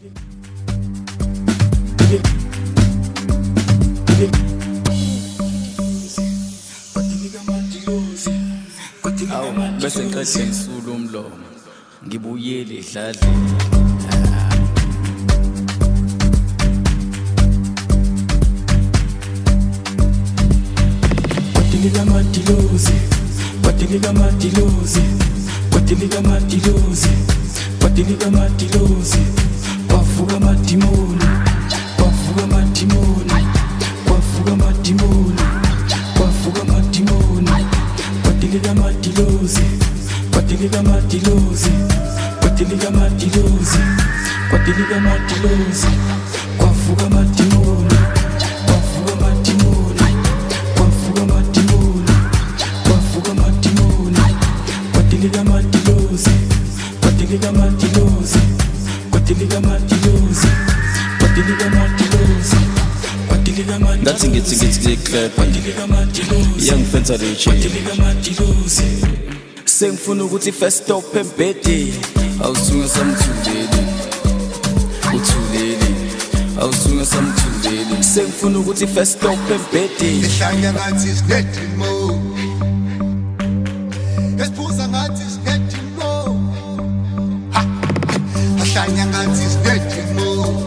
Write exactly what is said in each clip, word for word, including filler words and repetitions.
Awu bese ngiqede ngisula umlomo ngibuyele edladleni. Kwatilika matilozi, kwatilika matilozi, kwatilika matilozi, kwatilika matilozi, kwavuka matimoni, kwavuka matimoni, kwavuka matimoni, kwavuka matimoni, kwatilika matilozi, kwatilika matilozi, kwatilika matilozi, kwatilika matilozi, kwavuka matimoni, kwavuka matimoni, kwavuka matimoni, kwavuka matimoni, kwatilika matilozi, kwatilika matilozi, kwatilika matilozi, kwatilika matilozi, kwatilika matilozi. Ngathi ngithi ngithi ngiclap iyangifenza le change. Sengifuna ukuthi first stop embedeni awusunga samthuleli uthuleli awusunga samthuleli. Sengifuna ukuthi first stop embedeni ehlanya ngathi isinethi mo esiphuza ngathi isinethi mo ehlanya ngathi isinethi mo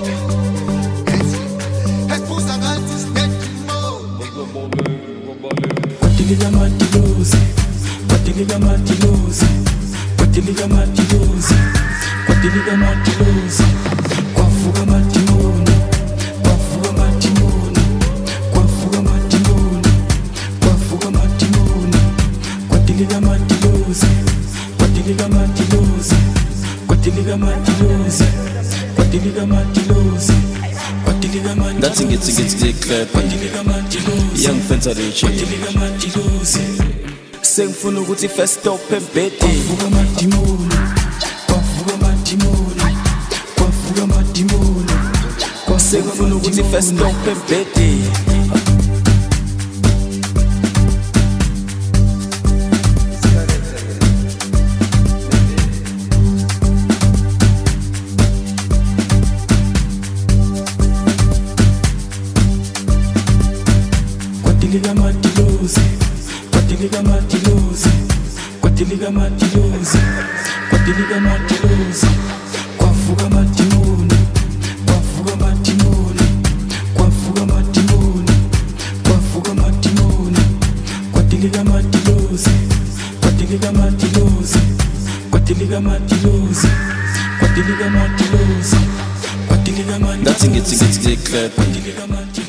esiphuza ngathi isinethi mo. Kwatilika matilozi, kwatilika matilozi, kwatilika matilozi, kwatilika matilozi, kwavuka matimoni, kwavuka matimoni, kwavuka matimoni, kwavuka matimoni, kwatilika matilozi, kwatilika matilozi, kwatilika matilozi, kwatilika matilozi, kwatilika matilozi. ngathi ngithi ngithi ngiclap iyangifenza le change. Sengifuna ukuthi first stop embedeni kwavuka matimoni, kwavuka matimoni, kwavuka matimoni, sengifuna ukuthi first stop embedeni. kwatilika matilozi, kwatilika matilozi, kwatilika matilozi, kwatilika matilozi, kwavuka matimoni, kwavuka matimoni, kwavuka matimoni, kwavuka matimoni, kwatilika matilozi, kwatilika matilozi, kwatilika matilozi, kwatilika matilozi, kwatilika matilozi. Ngathi ngithi ngithi ngiclap kwatilika matilozi.